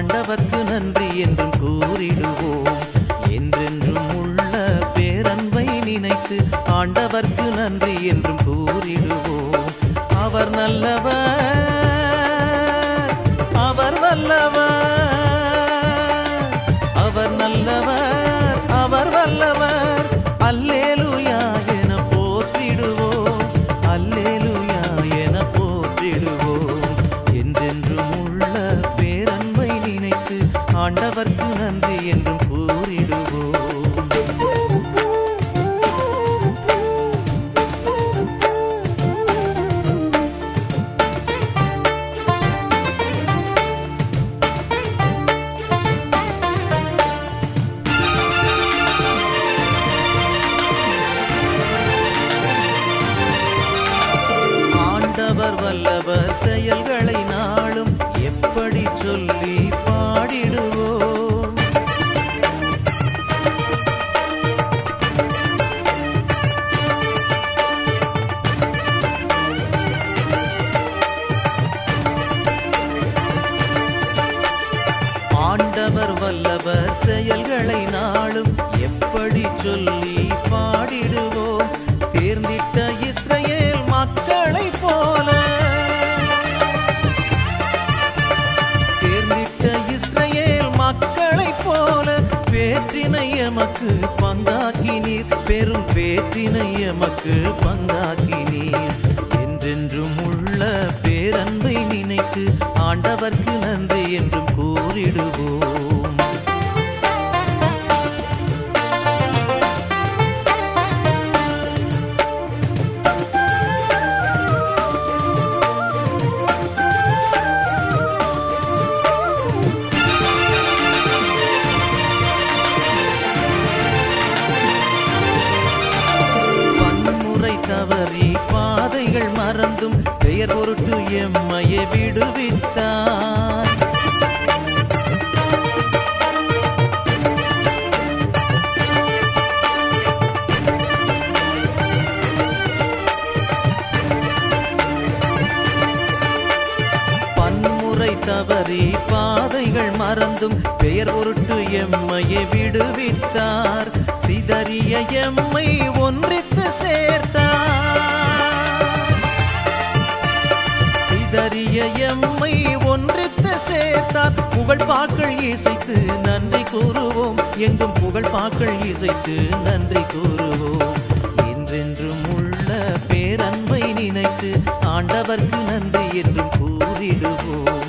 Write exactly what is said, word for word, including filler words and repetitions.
ஆண்டவர்க்கு நன்றி என்றும் கூறிடுவோம். என்றென்றும் உள்ள பேரன்பை நினைத்து ஆண்டவர்க்கு நன்றி என்றும் கூறிடுவோம். அவர் நல்லவர், அவர் வல்லவர், அவர் நல்லவர், அவர் வல்லவர். அல்லேலூயா என போற்றிடுவோம், அல்லேலூயா என போற்றிடுவோம். என்றென்றும் உள்ள பேரன்பை நினைத்து ஆண்டவர்க்கு நன்றி என்றும் கூறிடுவோம். ஆண்டவர் வல்லவர் செயல்களை நாளும் எப்படி சொல்லி பாடிடுவோம். ஆண்டவர் வல்லவர் செயல்களை நாளும் எப்படி சொல்லி பாடிடுவோம். தேர்ந்திட்ட இஸ்ரவேல் மக்களை போல, தேர்ந்திட்ட இஸ்ரவேல் மக்களை போல பேற்றினை எமக்கு பங்காக்கினீர், பெரும் பேற்றினை எமக்கு பங்காக்கினீர். என்றென்றும் உள்ள பேரன்பை நினைத்து ஆண்டவர்க்கு நன்றி என்றும் கூறிடுவோம். தவறி பாதைகள் மறந்தும் பெயர் பொருட்டு எம்மையை விடுவித்தார். பன்முறை தவறி பாதைகள் மறந்தும் பெயர் பொருட்டு எம்மையை விடுவித்தார். சிதறிய எம்மை ஒன்றித்து சேர்த்தார், சிதறிய எம்மை ஒன்றித்து சேர்த்தார். புகழ் பாக்கள் இசைத்து நன்றி கூறுவோம், எங்கும் புகழ் பாக்கள் இசைத்து நன்றி கூறுவோம். என்றென்றும் உள்ள பேரன்பை நினைத்து ஆண்டவர்க்கு நன்றி என்றும் கூறிடுவோம்.